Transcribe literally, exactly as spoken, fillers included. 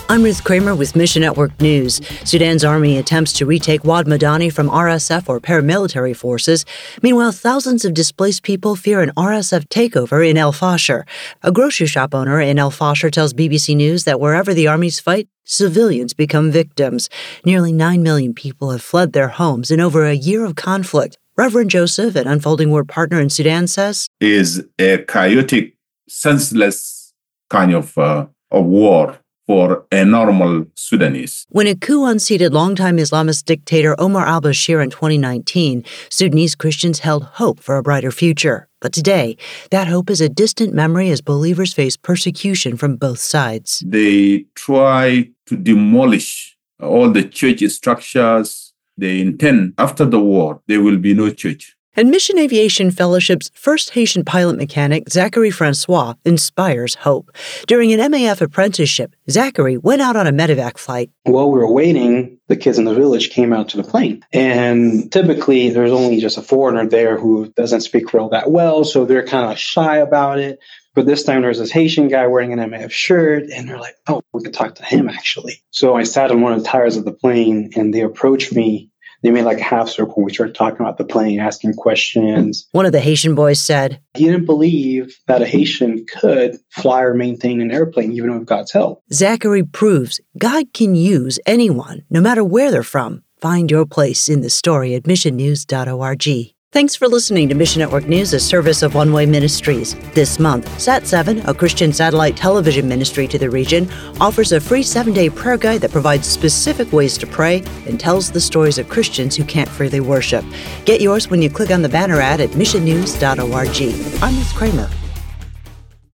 I'm Ruth Kramer with Mission Network News. Sudan's army attempts to retake Wad Madani from R S F or paramilitary forces. Meanwhile, thousands of displaced people fear an R S F takeover in El Fasher. A grocery shop owner in El Fasher tells B B C News that wherever the armies fight, civilians become victims. Nearly nine million people have fled their homes in over a year of conflict. Reverend Joseph, an Unfolding Word partner in Sudan, says, is a chaotic, senseless kind of, uh, of war for a normal Sudanese. When a coup unseated longtime Islamist dictator Omar al-Bashir in twenty nineteen, Sudanese Christians held hope for a brighter future. But today, that hope is a distant memory as believers face persecution from both sides. They try to demolish all the church structures. They intend, after the war, there will be no church. And Mission Aviation Fellowship's first Haitian pilot mechanic, Zachary Francois, inspires hope. During an M A F apprenticeship, Zachary went out on a medevac flight. While we were waiting, the kids in the village came out to the plane. And typically, there's only just a foreigner there who doesn't speak Creole that well, so they're kind of shy about it. But this time, there was this Haitian guy wearing an M A F shirt, and they're like, oh, we could talk to him, actually. So I sat on one of the tires of the plane, and they approached me. They made like a half circle. We started talking about the plane, asking questions. One of the Haitian boys said, he didn't believe that a Haitian could fly or maintain an airplane, even with God's help. Zachary proves God can use anyone, no matter where they're from. Find your place in the story at mission news dot org. Thanks for listening to Mission Network News, a service of One Way Ministries. This month, Sat seven, a Christian satellite television ministry to the region, offers a free seven-day prayer guide that provides specific ways to pray and tells the stories of Christians who can't freely worship. Get yours when you click on the banner ad at mission news dot org. I'm Ruth Kramer.